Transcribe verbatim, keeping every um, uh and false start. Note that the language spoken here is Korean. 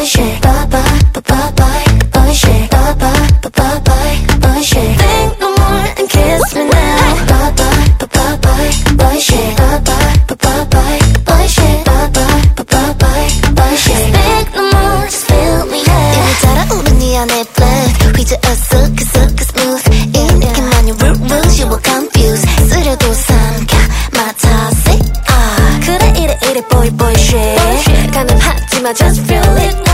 bullshit. Bye bye, bye bye bye, bullshit. Bye bye, bye bye bye, bullshit. Think no more and kiss me now. Bye bye, bye bye bye, bullshit. Bye bye, bye bye bye, bullshit. Bye bye, bye bye bye, bullshit. Think no more, just feel me now. 이미 달아오른 이 안에 blood, 휘저었어, 그서 그 smooth. 이 느낌만이 root root, you will confuse. 쓰려도 삼켜, 맡아세. 아, 그래 이래 이래 boy boy shit. 가능하지만 just feel it.